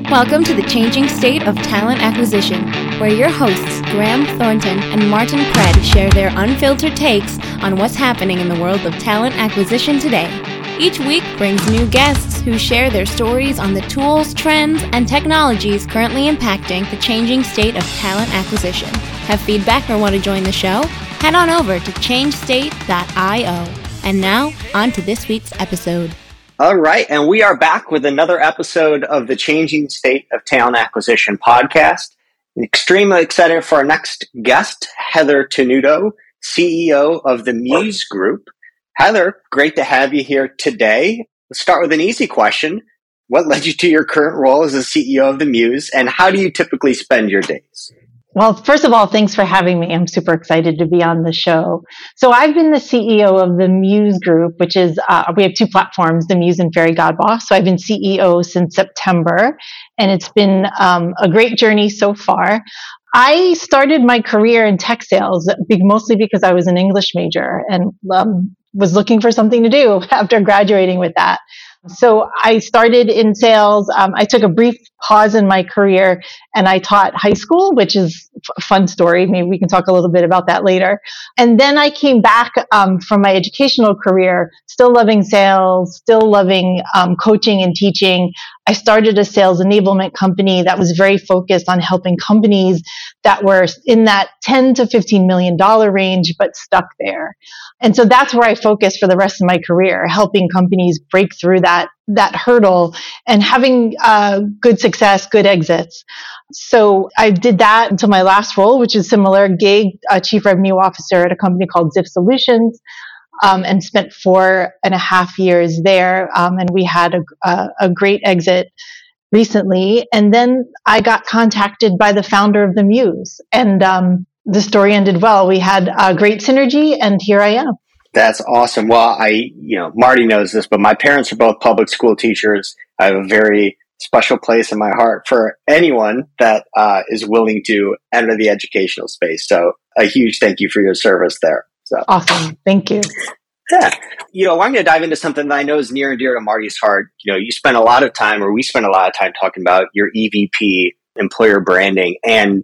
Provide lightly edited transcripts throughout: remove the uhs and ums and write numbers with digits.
Welcome to the Changing State of Talent Acquisition, where your hosts Graham Thornton and Martin Pred share their unfiltered takes on what's happening in the world of talent acquisition today. Each week brings new guests who share their stories on the tools, trends, and technologies currently impacting the changing state of talent acquisition. Have feedback or want to join the show? Head on over to changestate.io. And now, on to this week's episode. All right, and we are back with another episode of the Changing State of Talent Acquisition podcast. Extremely excited for our next guest, Heather Tenuto, CEO of the Muse Group. Heather, great to have you here today. Let's start with an easy question. What led you to your current role as the CEO of the Muse, and how do you typically spend your days? Well, first of all, thanks for having me. I'm super excited to be on the show. So I've been the CEO of the Muse Group, which is, we have two platforms, the Muse and Fairy Godboss. So I've been CEO since September, and it's been a great journey so far. I started my career in tech sales, mostly because I was an English major and was looking for something to do after graduating with that. So I started in sales. I took a brief pause in my career and I taught high school, which is a fun story. Maybe we can talk a little bit about that later. And then I came back from my educational career, still loving sales, still loving coaching and teaching. I started a sales enablement company that was very focused on helping companies that were in that $10 to $15 million range, but stuck there. And so that's where I focused for the rest of my career, helping companies break through that hurdle and having good success, good exits. So I did that until my last role, which is similar, gig chief revenue officer at a company called Ziff Solutions. And spent 4.5 years there. And we had a great exit recently. And then I got contacted by the founder of the Muse. And the story ended well. We had a great synergy, and here I am. That's awesome. Well, Marty knows this, but my parents are both public school teachers. I have a very special place in my heart for anyone that is willing to enter the educational space. So a huge thank you for your service there. So awesome. Thank you. Yeah. I'm going to dive into something that I know is near and dear to Marty's heart. We spend a lot of time talking about your EVP, employer branding. And,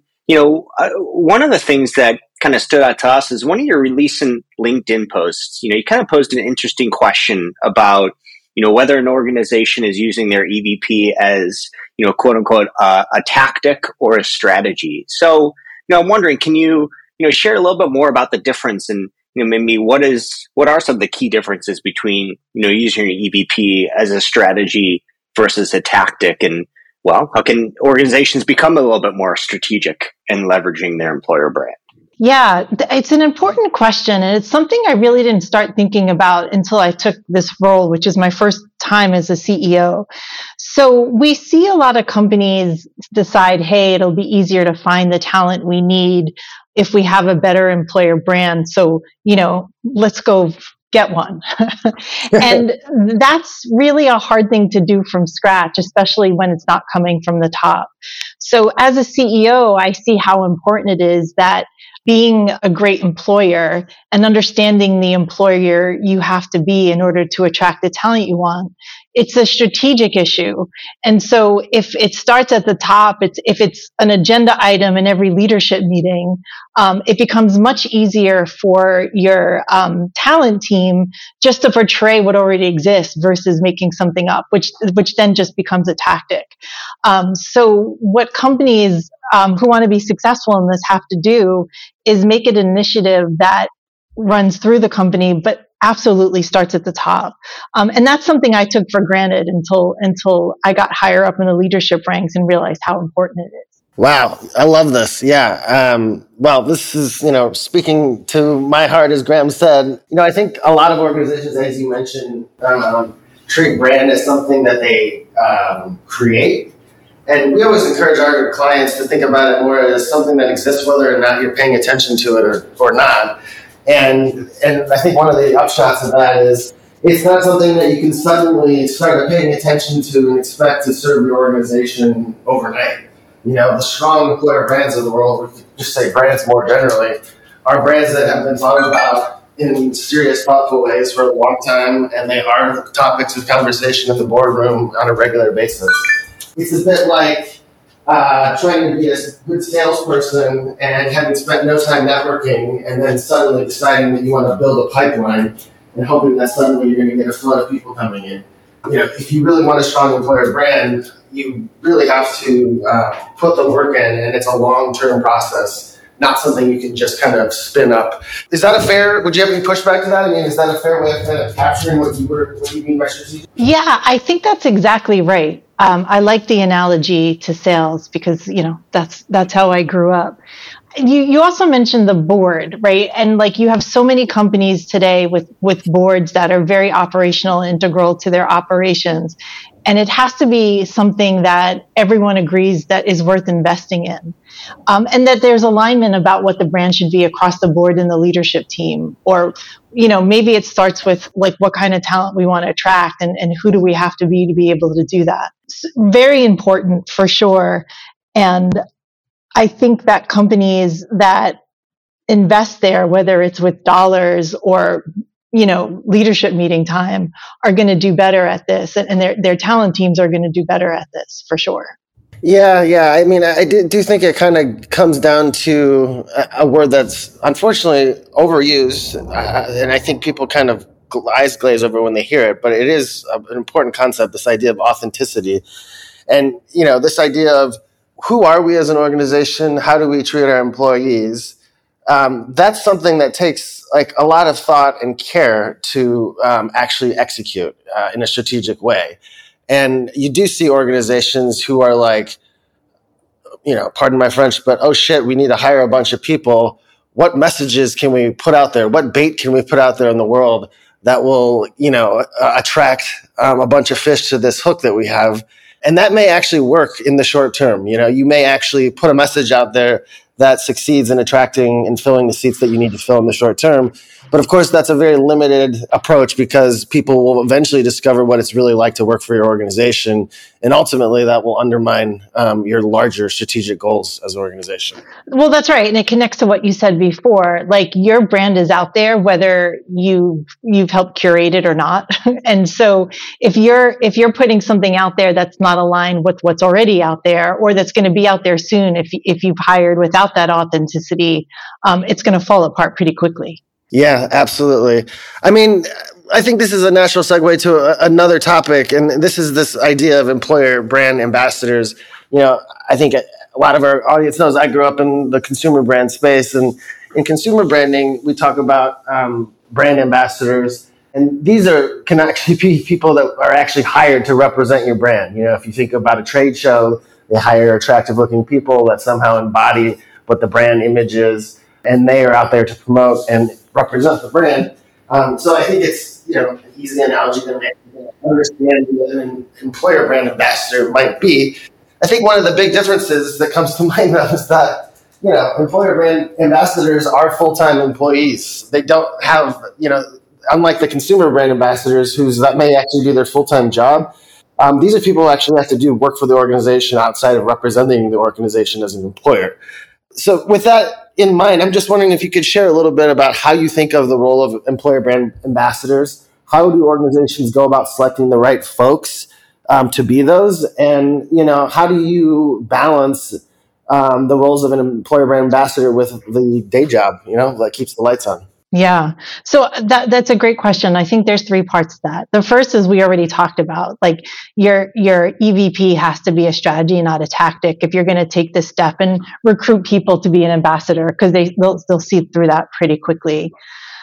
one of the things that kind of stood out to us is one of your recent LinkedIn posts. You kind of posed an interesting question about, whether an organization is using their EVP as, quote unquote, a tactic or a strategy. So, I'm wondering, can you, share a little bit more about the difference and, maybe what are some of the key differences between, using your EVP as a strategy versus a tactic, and, how can organizations become a little bit more strategic in leveraging their employer brand? Yeah, it's an important question, and it's something I really didn't start thinking about until I took this role, which is my first time as a CEO. So we see a lot of companies decide, hey, it'll be easier to find the talent we need if we have a better employer brand. So, let's go get one. And that's really a hard thing to do from scratch, especially when it's not coming from the top. So as a CEO, I see how important it is that being a great employer and understanding the employer you have to be in order to attract the talent you want. It's a strategic issue. And so if it starts at the top, if it's an agenda item in every leadership meeting, it becomes much easier for your talent team just to portray what already exists versus making something up, which then just becomes a tactic. So what companies who want to be successful in this have to do is make it an initiative that runs through the company, but absolutely starts at the top. And that's something I took for granted until I got higher up in the leadership ranks and realized how important it is. Wow. I love this. Yeah. This is, speaking to my heart, as Graham said. I think a lot of organizations, as you mentioned, treat brand as something that they create. And we always encourage our clients to think about it more as something that exists, whether or not you're paying attention to it or not. And I think one of the upshots of that is it's not something that you can suddenly start paying attention to and expect to serve your organization overnight. The strong employer brands of the world, we could just say brands more generally, are brands that have been thought about in serious, thoughtful ways for a long time, and they are topics of conversation in the boardroom on a regular basis. It's a bit like trying to be a good salesperson and having spent no time networking and then suddenly deciding that you want to build a pipeline and hoping that suddenly you're going to get a flood of people coming in. If you really want a strong employer brand, you really have to put the work in, and it's a long-term process, not something you can just kind of spin up. Is that would you have any pushback to that? I mean, is that a fair way of kind of capturing what you mean by strategic? Yeah, I think that's exactly right. I like the analogy to sales because, that's how I grew up. You also mentioned the board, right? And like you have so many companies today with boards that are very operational, integral to their operations. And it has to be something that everyone agrees that is worth investing in. And that there's alignment about what the brand should be across the board in the leadership team. Or, maybe it starts with like what kind of talent we want to attract and who do we have to be able to do that. It's very important for sure. And I think that companies that invest there, whether it's with dollars or, leadership meeting time, are going to do better at this. And their talent teams are going to do better at this for sure. Yeah. I mean, I do think it kind of comes down to a word that's unfortunately overused. And I think people kind of eyes glaze over when they hear it, but it is an important concept, this idea of authenticity. And, this idea of who are we as an organization? How do we treat our employees? That's something that takes like a lot of thought and care to actually execute in a strategic way. And you do see organizations who are like, pardon my French, but oh shit, we need to hire a bunch of people. What messages can we put out there? What bait can we put out there in the world that will, attract a bunch of fish to this hook that we have? And that may actually work in the short term. You may actually put a message out there that succeeds in attracting and filling the seats that you need to fill in the short term. But of course, that's a very limited approach because people will eventually discover what it's really like to work for your organization. And ultimately, that will undermine your larger strategic goals as an organization. Well, that's right. And it connects to what you said before. Like your brand is out there, whether you've helped curate it or not. And so if you're putting something out there that's not aligned with what's already out there, or that's going to be out there soon, if you've hired without that authenticity, it's going to fall apart pretty quickly. Yeah, absolutely. I mean, I think this is a natural segue to another topic, and this is this idea of employer brand ambassadors. I think a lot of our audience knows I grew up in the consumer brand space, and in consumer branding, we talk about brand ambassadors, and these can actually be people that are actually hired to represent your brand. If you think about a trade show, they hire attractive-looking people that somehow embody what the brand image is, and they are out there to promote and represent the brand. So I think it's an easy analogy to understand what an employer brand ambassador might be. I think one of the big differences that comes to mind though is that employer brand ambassadors are full-time employees. They don't have unlike the consumer brand ambassadors that may actually do their full-time job. These are people who actually have to do work for the organization outside of representing the organization as an employer. So with that in mind, I'm just wondering if you could share a little bit about how you think of the role of employer brand ambassadors. How do organizations go about selecting the right folks to be those? And, how do you balance the roles of an employer brand ambassador with the day job, that keeps the lights on? Yeah. So that's a great question. I think there's three parts to that. The first is we already talked about, like your EVP has to be a strategy, not a tactic. If you're going to take this step and recruit people to be an ambassador, because they'll see through that pretty quickly.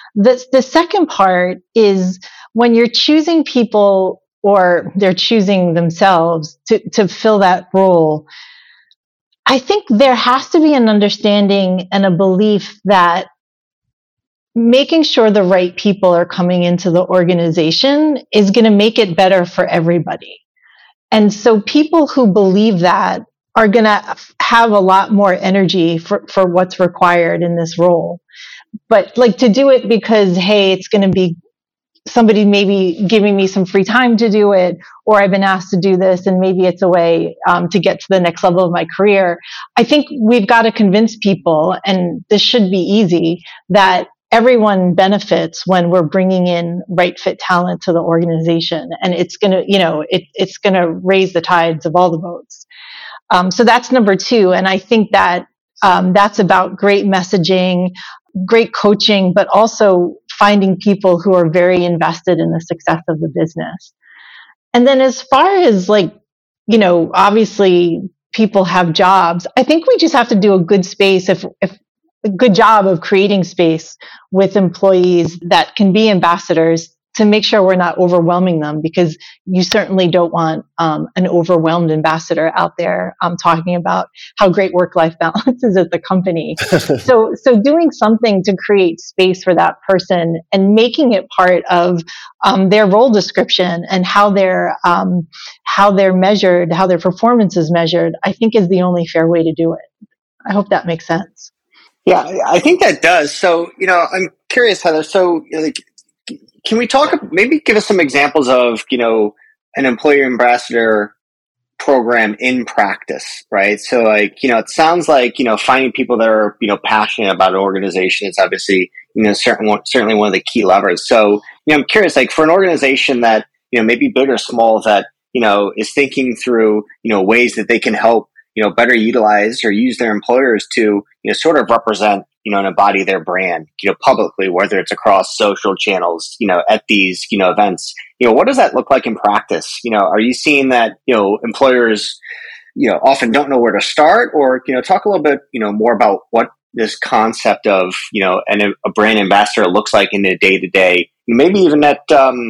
The second part is when you're choosing people or they're choosing themselves to fill that role. I think there has to be an understanding and a belief that making sure the right people are coming into the organization is going to make it better for everybody. And so people who believe that are going to have a lot more energy for what's required in this role. But like to do it because, hey, it's going to be somebody maybe giving me some free time to do it, or I've been asked to do this and maybe it's a way to get to the next level of my career. I think we've got to convince people, and this should be easy, that everyone benefits when we're bringing in right fit talent to the organization, and it's going to, it's going to raise the tides of all the boats. So that's number two. And I think that that's about great messaging, great coaching, but also finding people who are very invested in the success of the business. And then as far as obviously people have jobs, I think we just have to do a good space, if a good job of creating space with employees that can be ambassadors, to make sure we're not overwhelming them, because you certainly don't want an overwhelmed ambassador out there talking about how great work-life balance is at the company. So doing something to create space for that person and making it part of their role description and how they're measured, how their performance is measured, I think is the only fair way to do it. I hope that makes sense. Yeah, I think that does. So, I'm curious, Heather. So, can we maybe give us some examples of, an employer ambassador program in practice, right? So it sounds like, finding people that are, passionate about an organization is obviously, certainly one of the key levers. So, I'm curious, for an organization that, maybe big or small, that, is thinking through, ways that they can help, better utilize or use their employers to, sort of represent, and embody their brand, publicly, whether it's across social channels, at these, events. What does that look like in practice? Are you seeing that, employers, often don't know where to start, or, talk a little bit, more about what this concept of, a brand ambassador looks like in the day to day, maybe even at, at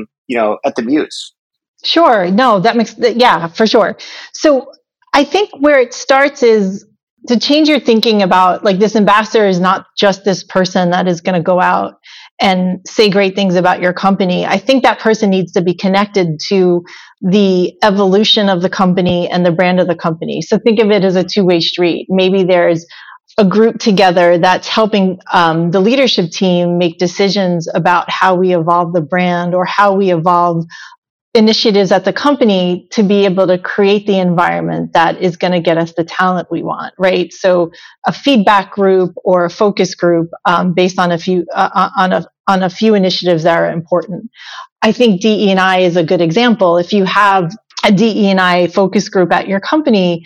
the Muse? Sure. No, yeah, for sure. So I think where it starts is to change your thinking about, this ambassador is not just this person that is going to go out and say great things about your company. I think that person needs to be connected to the evolution of the company and the brand of the company. So think of it as a two-way street. Maybe there's a group together that's helping the leadership team make decisions about how we evolve the brand, or how we evolve initiatives at the company to be able to create the environment that is going to get us the talent we want, right? So a feedback group or a focus group based on a few initiatives that are important. I think DE&I is a good example. If you have a DE&I focus group at your company,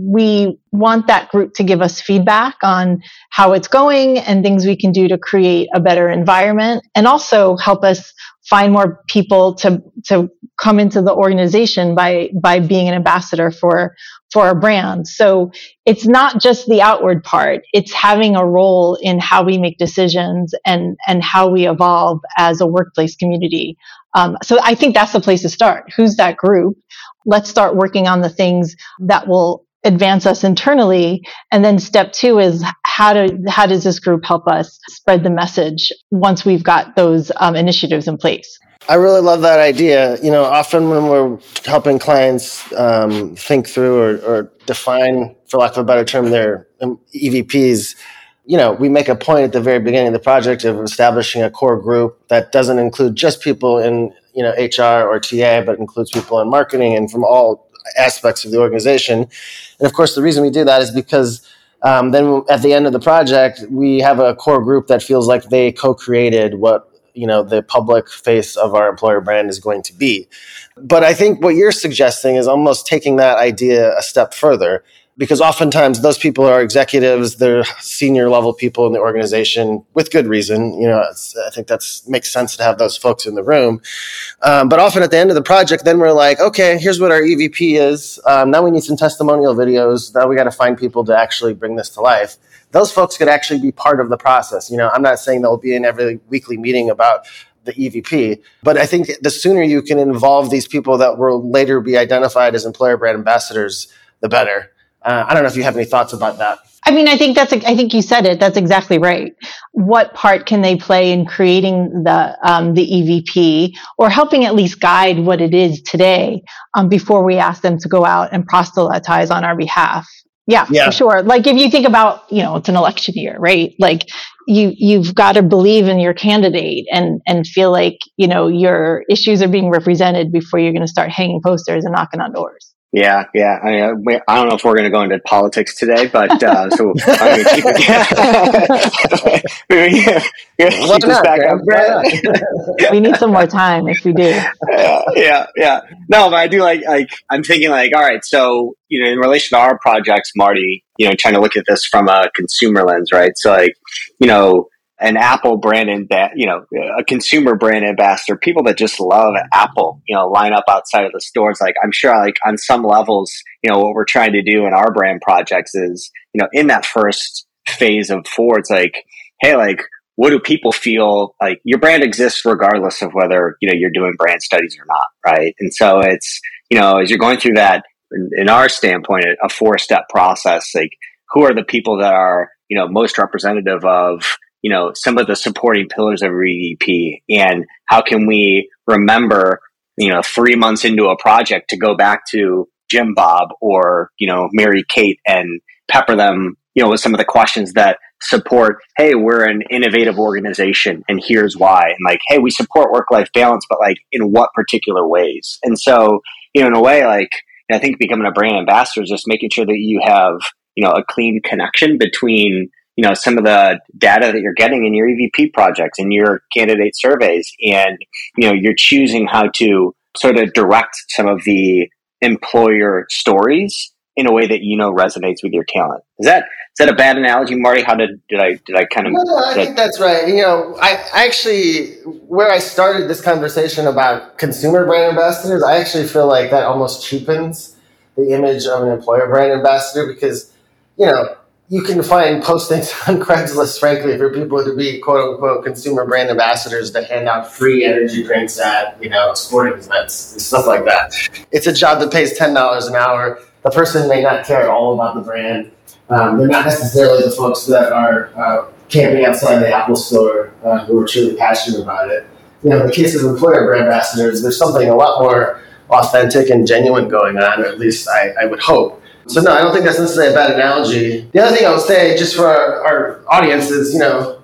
we want that group to give us feedback on how it's going and things we can do to create a better environment, and also help us find more people to come into the organization by being an ambassador for a brand. So it's not just the outward part, it's having a role in how we make decisions and how we evolve as a workplace community. So I think that's the place to start. Who's that group? Let's start working on the things that will advance us internally. And then step two is how does this group help us spread the message once we've got those initiatives in place? I really love that idea. Often when we're helping clients think through or define, for lack of a better term, their EVPs, we make a point at the very beginning of the project of establishing a core group that doesn't include just people in, HR or TA, but includes people in marketing and from all aspects of the organization. And of course, the reason we do that is because then at the end of the project, we have a core group that feels like they co-created what the public face of our employer brand is going to be. But I think what you're suggesting is almost taking that idea a step further, because oftentimes those people are executives, they're senior level people in the organization with good reason. I think that makes sense to have those folks in the room. But often at the end of the project, then we're like, okay, here's what our EVP is. Now we need some testimonial videos. Now we got to find people to actually bring this to life. Those folks could actually be part of the process. I'm not saying they'll be in every weekly meeting about the EVP, but I think the sooner you can involve these people that will later be identified as employer brand ambassadors, the better. I don't know if you have any thoughts about that. I mean, I think you said it. That's exactly right. What part can they play in creating the EVP, or helping at least guide what it is today before we ask them to go out and proselytize on our behalf? Yeah, for sure. If you think about, it's an election year, right? You've got to believe in your candidate and feel like, your issues are being represented before you're going to start hanging posters and knocking on doors. Yeah, yeah. I don't know if we're going to go into politics today, but so I'm going to keep it. Why Keep this not, back Graham? up, Brett. We need some more time if we do. Yeah. No, but I do like. I'm thinking like, all right. So in relation to our projects, Marty, trying to look at this from a consumer lens, right? So like, an Apple brand a consumer brand ambassador, people that just love Apple, line up outside of the stores. Like I'm sure like on some levels, what we're trying to do in our brand projects is, in that first phase of four, it's like, hey, like, what do people feel like your brand exists regardless of whether, you're doing brand studies or not. Right. And so it's, as you're going through that in our standpoint, a 4-step process, like who are the people that are, most representative of, some of the supporting pillars of EVP, and how can we remember, 3 months into a project to go back to Jim Bob or, Mary Kate and pepper them, with some of the questions that support, hey, we're an innovative organization and here's why. And like, hey, we support work-life balance, but like in what particular ways? And so, in a way, like, I think becoming a brand ambassador is just making sure that you have, a clean connection between, some of the data that you're getting in your EVP projects and your candidate surveys. And, you're choosing how to sort of direct some of the employer stories in a way that, resonates with your talent. Is that a bad analogy, Marty? How did I kind of... No, I think that's right. I actually, where I started this conversation about consumer brand ambassadors, I actually feel like that almost cheapens the image of an employer brand ambassador because, you can find postings on Craigslist, frankly, for people to be quote unquote consumer brand ambassadors that hand out free energy drinks at, sporting events and stuff like that. It's a job that pays $10 an hour. The person may not care at all about the brand. They're not necessarily the folks that are camping outside the Apple store who are truly passionate about it. In the case of employer brand ambassadors, there's something a lot more authentic and genuine going on, or at least I would hope. So no, I don't think that's necessarily a bad analogy. The other thing I would say, just for our audience, is,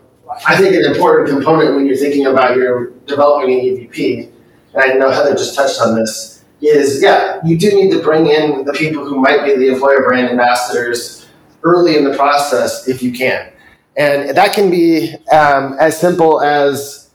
I think an important component when you're thinking about your developing an EVP, and I know Heather just touched on this, is, you do need to bring in the people who might be the employer brand ambassadors early in the process if you can. And that can be as simple as,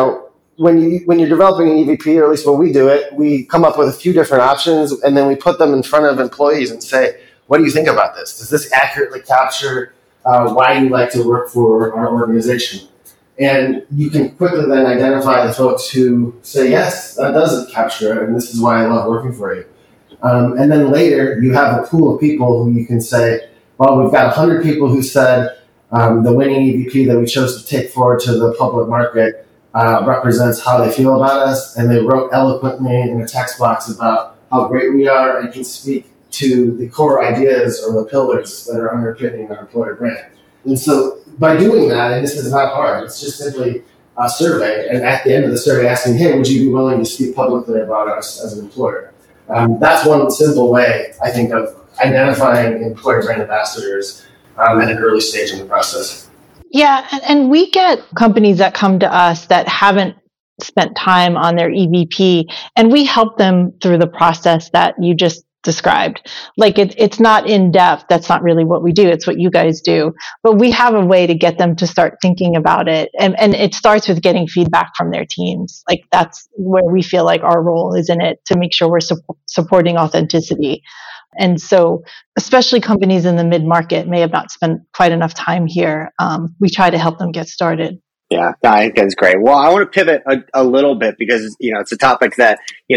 when you're developing an EVP, or at least when we do it, we come up with a few different options and then we put them in front of employees and say, what do you think about this? Does this accurately capture why you like to work for our organization? And you can quickly then identify the folks who say, yes, that does capture it, and this is why I love working for you. And then later, you have a pool of people who you can say, well, we've got 100 people who said the winning EVP that we chose to take forward to the public market represents how they feel about us, and they wrote eloquently in a text box about how great we are and can speak to the core ideas or the pillars that are underpinning our employer brand. And so by doing that, and this is not hard, it's just simply a survey, and at the end of the survey asking, hey, would you be willing to speak publicly about us as an employer? That's one simple way, I think, of identifying employer brand ambassadors at an early stage in the process. Yeah, and we get companies that come to us that haven't spent time on their EVP, and we help them through the process that you just described. Like it's not in depth. That's not really what we do. It's what you guys do. But we have a way to get them to start thinking about it. And it starts with getting feedback from their teams. Like that's where we feel like our role is in it, to make sure we're supporting authenticity. And so, especially companies in the mid-market may have not spent quite enough time here. We try to help them get started. Yeah, I think that's great. Well, I want to pivot a little bit because, it's a topic that,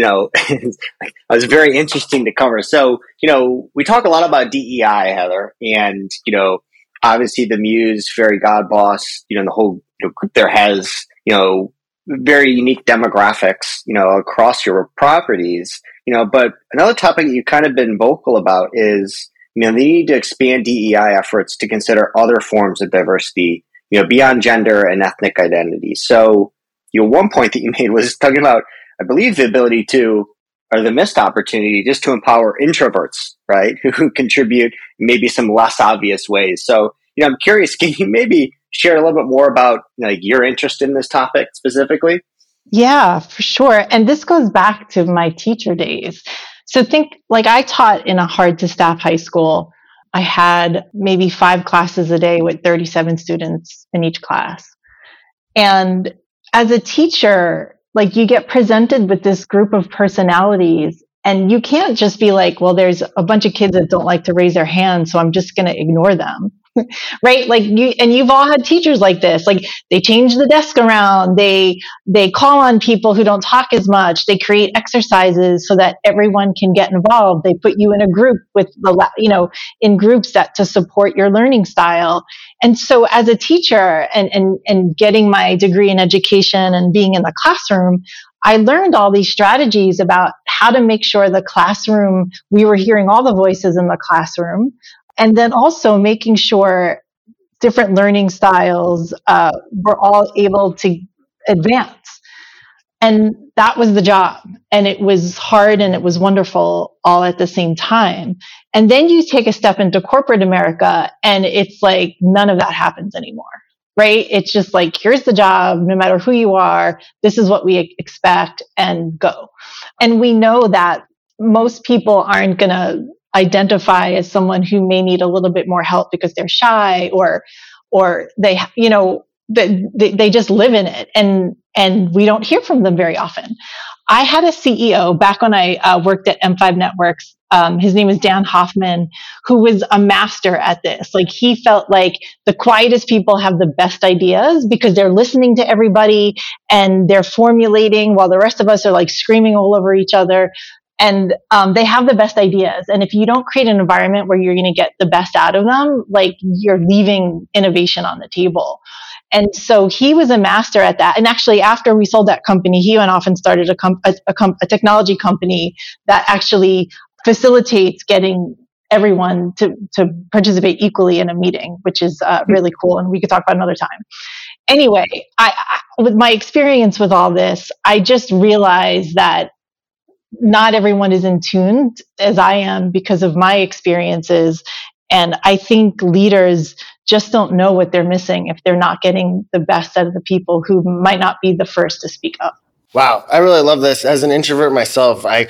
was very interesting to cover. So, we talk a lot about DEI, Heather, and, obviously the Muse, Fairy God Boss, the whole group there has, very unique demographics, across your properties, but another topic you've kind of been vocal about is, they need to expand DEI efforts to consider other forms of diversity, beyond gender and ethnic identity. So, one point that you made was talking about, I believe, the ability to, or the missed opportunity just to empower introverts, right? Who contribute maybe some less obvious ways. So, I'm curious, can you maybe share a little bit more about your interest in this topic specifically? Yeah, for sure. And this goes back to my teacher days. So think like I taught in a hard to staff high school. I had maybe 5 classes a day with 37 students in each class. And as a teacher, like you get presented with this group of personalities and you can't just be like, well, there's a bunch of kids that don't like to raise their hands, so I'm just going to ignore them. Right? Like you've all had teachers like this. Like they change the desk around. They call on people who don't talk as much. They create exercises so that everyone can get involved. They put you in a group in groups that to support your learning style. And so as a teacher and getting my degree in education and being in the classroom, I learned all these strategies about how to make sure the classroom, we were hearing all the voices in the classroom. And then also making sure different learning styles were all able to advance. And that was the job. And it was hard and it was wonderful all at the same time. And then you take a step into corporate America and it's like none of that happens anymore, right? It's just like, here's the job, no matter who you are, this is what we expect and go. And we know that most people aren't going to identify as someone who may need a little bit more help because they're shy or they, they just live in it and we don't hear from them very often. I had a CEO back when I worked at M5 Networks. His name is Dan Hoffman, who was a master at this. Like he felt like the quietest people have the best ideas because they're listening to everybody and they're formulating while the rest of us are like screaming all over each other. And they have the best ideas. And if you don't create an environment where you're going to get the best out of them, like you're leaving innovation on the table. And so he was a master at that. And actually, after we sold that company, he went off and started a technology company that actually facilitates getting everyone to participate equally in a meeting, which is really cool. And we could talk about another time. Anyway, I with my experience with all this, I just realized that not everyone is in tune as I am because of my experiences. And I think leaders just don't know what they're missing if they're not getting the best out of the people who might not be the first to speak up. Wow. I really love this. As an introvert myself, I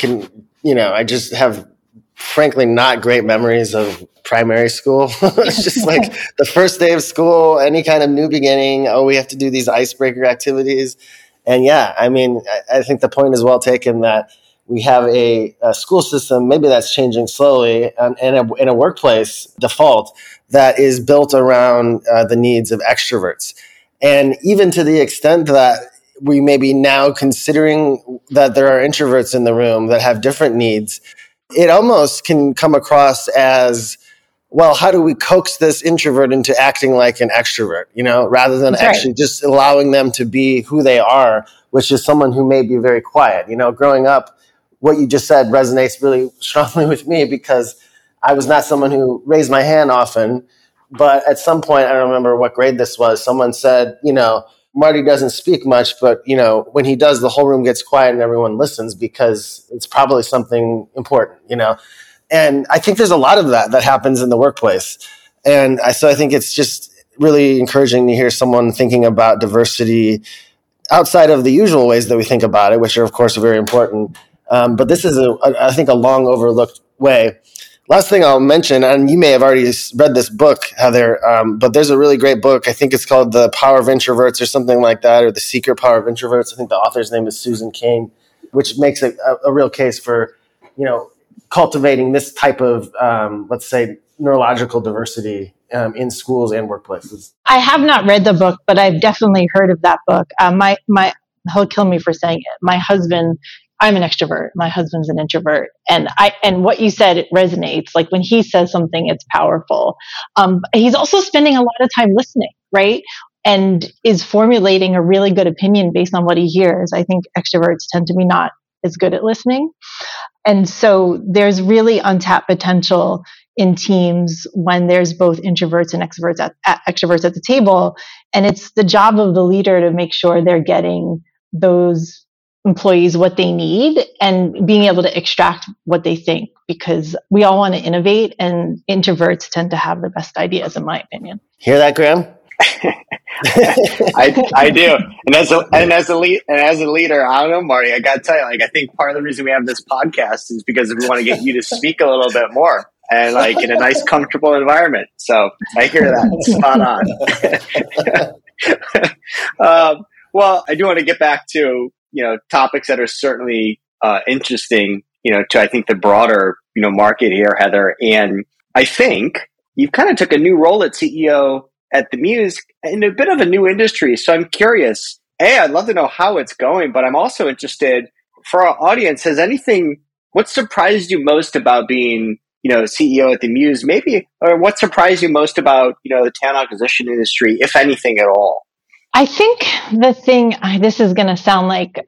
just have frankly not great memories of primary school. It's just like the first day of school, any kind of new beginning. Oh, we have to do these icebreaker activities. And yeah, I mean, I think the point is well taken that we have a school system, maybe that's changing slowly, and in a workplace default that is built around the needs of extroverts. And even to the extent that we may be now considering that there are introverts in the room that have different needs, it almost can come across as, well, how do we coax this introvert into acting like an extrovert, rather than actually just allowing them to be who they are, which is someone who may be very quiet. Growing up, what you just said resonates really strongly with me because I was not someone who raised my hand often. But at some point, I don't remember what grade this was, someone said, Marty doesn't speak much, but, when he does, the whole room gets quiet and everyone listens because it's probably something important, And I think there's a lot of that happens in the workplace. And so I think it's just really encouraging to hear someone thinking about diversity outside of the usual ways that we think about it, which are, of course, very important. But this is, I think, a long overlooked way. Last thing I'll mention, and you may have already read this book, Heather, but there's a really great book. I think it's called The Power of Introverts or something like that, or The Secret Power of Introverts. I think the author's name is Susan Cain, which makes a real case for, cultivating this type of, let's say, neurological diversity in schools and workplaces. I have not read the book, but I've definitely heard of that book. He'll kill me for saying it. My husband, I'm an extrovert. My husband's an introvert. And what you said, it resonates. Like when he says something, it's powerful. He's also spending a lot of time listening, right? And is formulating a really good opinion based on what he hears. I think extroverts tend to be not as good at listening. And so there's really untapped potential in teams when there's both introverts and extroverts at the table. And it's the job of the leader to make sure they're getting those employees what they need and being able to extract what they think, because we all want to innovate and introverts tend to have the best ideas, in my opinion. Hear that, Graham? I do, and as a leader, I don't know, Marty. I got to tell you, I think part of the reason we have this podcast is because we want to get you to speak a little bit more and in a nice, comfortable environment. So I hear that spot on. Well, I do want to get back to topics that are certainly interesting, to I think the broader market here, Heather. And I think you've kind of took a new role at CEO at the Muse in a bit of a new industry. So I'm curious, I'd love to know how it's going, but I'm also interested for our audience, what surprised you most about being, CEO at the Muse, maybe, or what surprised you most about, the talent acquisition industry, if anything at all? I think the thing, this is going to sound like,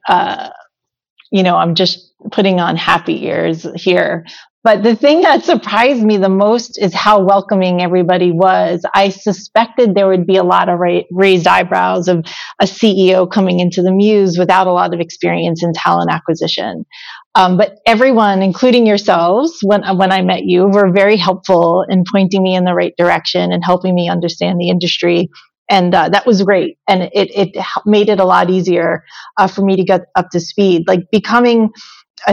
I'm just putting on happy ears here. But the thing that surprised me the most is how welcoming everybody was. I suspected there would be a lot of raised eyebrows of a CEO coming into the Muse without a lot of experience in talent acquisition. But everyone, including yourselves, when I met you, were very helpful in pointing me in the right direction and helping me understand the industry. And that was great. And it made it a lot easier for me to get up to speed. Like becoming a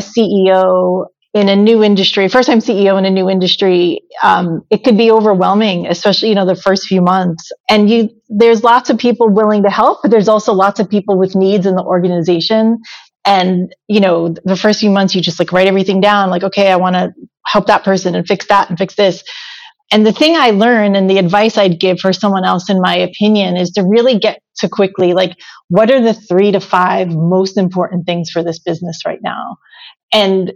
CEO in a new industry, first-time CEO in a new industry, it could be overwhelming, especially, the first few months. And there's lots of people willing to help, but there's also lots of people with needs in the organization. And, the first few months, you just write everything down, okay, I want to help that person and fix that and fix this. And the thing I learned and the advice I'd give for someone else, in my opinion, is to really get to quickly, what are the 3 to 5 most important things for this business right now? And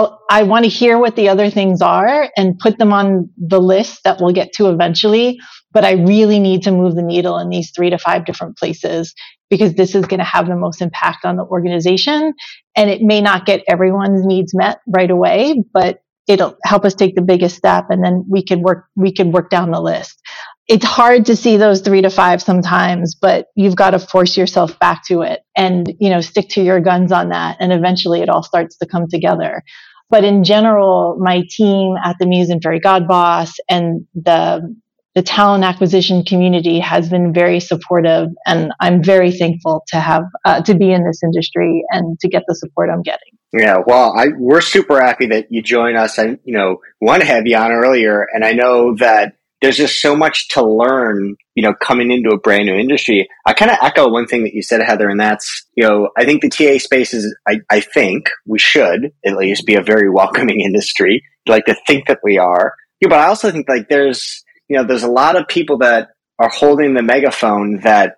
I want to hear what the other things are and put them on the list that we'll get to eventually. But I really need to move the needle in these 3 to 5 different places because this is going to have the most impact on the organization. And it may not get everyone's needs met right away, but it'll help us take the biggest step, and then we could work down the list. It's hard to see those 3 to 5 sometimes, but you've got to force yourself back to it and, stick to your guns on that. And eventually it all starts to come together. But in general, my team at the Muse and Fairy Godboss and the talent acquisition community has been very supportive. And I'm very thankful to have, to be in this industry and to get the support I'm getting. Yeah, well, we're super happy that you joined us. I, want to have you on earlier, and I know that there's just so much to learn, coming into a brand new industry. I kind of echo one thing that you said, Heather, and that's, I think the TA space is, I think we should at least be a very welcoming industry. I'd like to think that we are. But I also think there's a lot of people that are holding the megaphone that,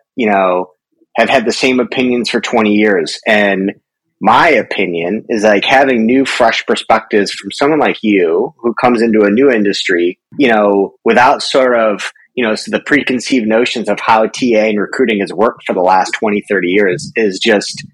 have had the same opinions for 20 years. And my opinion is having new, fresh perspectives from someone like you who comes into a new industry, without sort of, the preconceived notions of how TA and recruiting has worked for the last 20, 30 years is just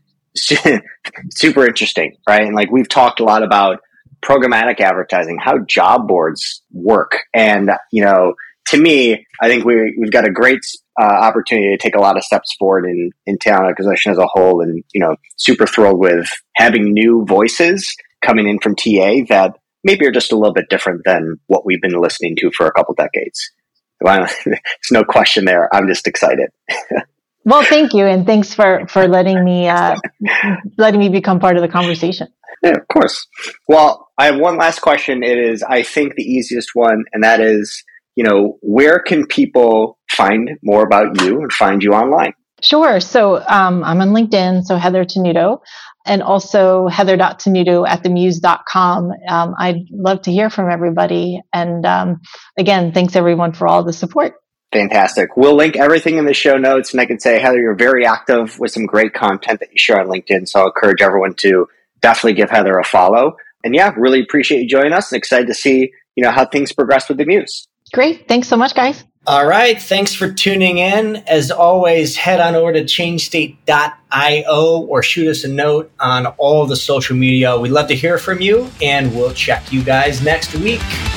super interesting, right? And we've talked a lot about programmatic advertising, how job boards work. And, to me, I think we've got a great opportunity to take a lot of steps forward in talent acquisition as a whole, and super thrilled with having new voices coming in from TA that maybe are just a little bit different than what we've been listening to for a couple decades. Well, there's no question there. I'm just excited. Well, thank you, and thanks for letting me become part of the conversation. Yeah, of course. Well, I have one last question. It is, I think, the easiest one, and that is, where can people find more about you and find you online? Sure. So I'm on LinkedIn, so Heather Tenuto, and also heather.tenuto@themuse.com. I'd love to hear from everybody. And again, thanks everyone for all the support. Fantastic. We'll link everything in the show notes. And I can say, Heather, you're very active with some great content that you share on LinkedIn. So I'll encourage everyone to definitely give Heather a follow. And yeah, really appreciate you joining us and excited to see, how things progress with the Muse. Great. Thanks so much, guys. All right. Thanks for tuning in. As always, head on over to changestate.io or shoot us a note on all of the social media. We'd love to hear from you, and we'll check you guys next week.